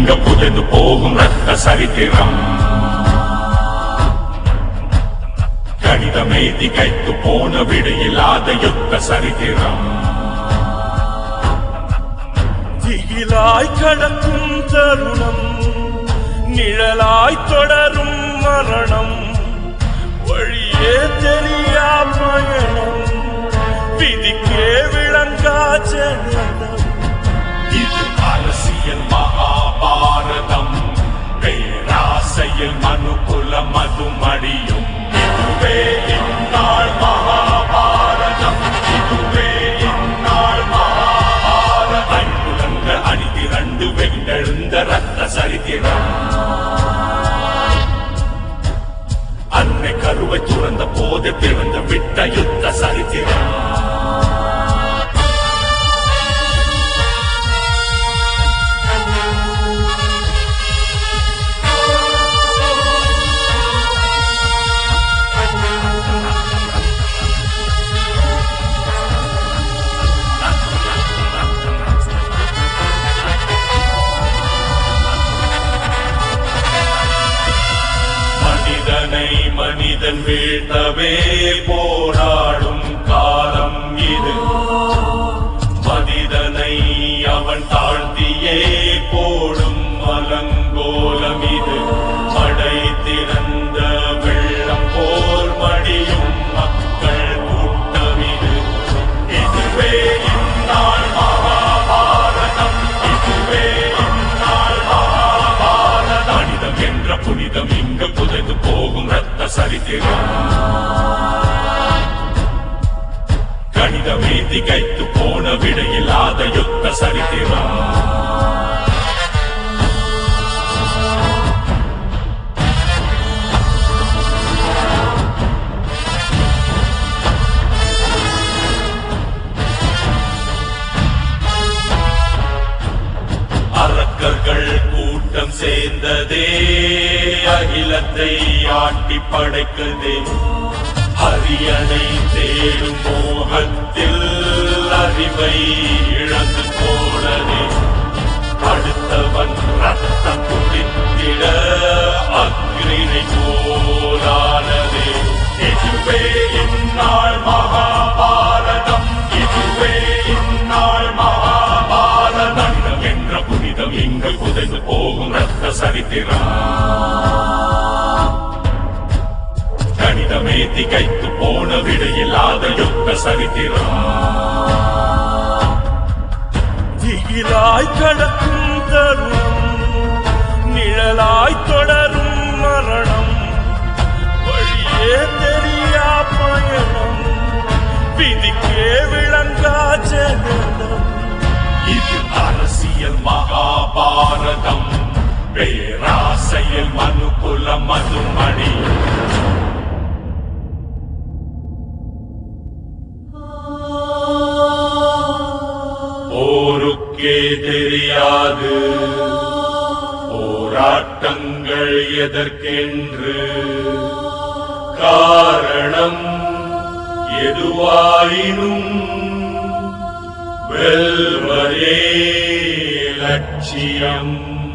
இங்க புதைந்து போகும் ரத்த சரித்திரம். கணிதமே திகைத்து போன விடையில்லாத யுத்த சரித்திரம். திகிலாய் கடக்கும் தருணம், நிழலாய் தொடரும் மரணம், வழியே தெரியா பயணம், விதிக்கே விளங்கா ஜனனம். இது அரசியல் மகாபாரதம், பேராசையில் மனுகுல மதுமடியும். இதுவே இந்நாள் மகாபாரதம், இதுவே இந்நாள் மகாபாரதம். ஐம்புலங்க அணிதிரண்டு வெண்டெழுந்த ரத்த சரித்திரம். அன்னை கருவை துறந்த போது பிறந்து விட்ட யுத்த சரித்திரம். மனிதன் வீழ்த்தவே போராடும் காலம் இது. மனிதனை அவன் தாழ்த்தியே போடும் அலங்கோலம் இது. மடை திறந்த வெள்ளம் போல் மடியும் மக்கள் கூட்டம் இது. இதுவே இந்நாள் மகாபாரதம், இதுவே இந்நாள் மகாபாரதம். மனிதம் என்ற புனிதம் இங்கு புதைந்து போகும் ரத்த சரித்திரம். கணிதமே திகைத்து போன விடையில்லாத யுத்த சரித்திரம். அரக்கர்கள் கூட்டம் சேர்ந்ததே அகிலத்தை ஆட்டி படைக்குதே. அரியணை தேடும் மோகத்தில் அறிவை இழந்து போனதே. அடுத்தவன் ரத்தம் குடித்திட அக்னினை போலானதே. இதுவே இந்நாள் மகாபாரதம், இதுவே இந்நாள் மகாபாரதம். என்ற புனிதம் இங்கு புதைந்து போகும் ரத்த சரித்திரம். கணிதமே திகைத்து போன விடையில்லாத யுத்த சரித்திரம். திகிலாய் கடக்கும் தருணம், நிழலாய் தொடரும் மரணம், வழியே தெரியா பயணம், விதிக்கே விளங்கா ஜனனம். இது அரசியல் மகாபாரதம், பேராசையில் மனுகுல மதுமணி. போருக்கே தெரியாது போராட்டங்கள் எதற்கென்று. காரணம் எதுவாயினும் வெல்வரே லட்சியம்.